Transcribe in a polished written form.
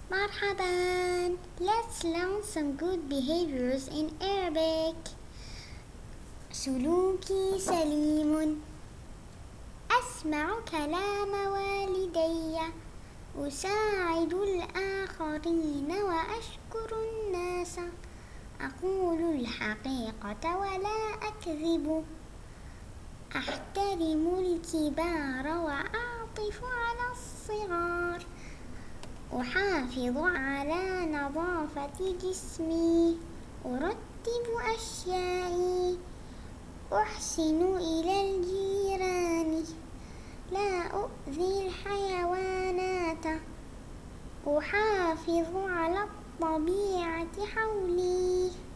مرحبا. Let's learn some good behaviors in Arabic. سلوكي سليم. أسمع كلام والدي. أساعد الآخرين وأشكر الناس. أقول الحقيقة ولا أكذب. أحترم الكبار وأعطف على الصغار. أحافظ على نظافة جسمي. أرتب أشيائي. أحسن إلى الجيران. لا أؤذي الحيوانات. أحافظ على الطبيعة حولي.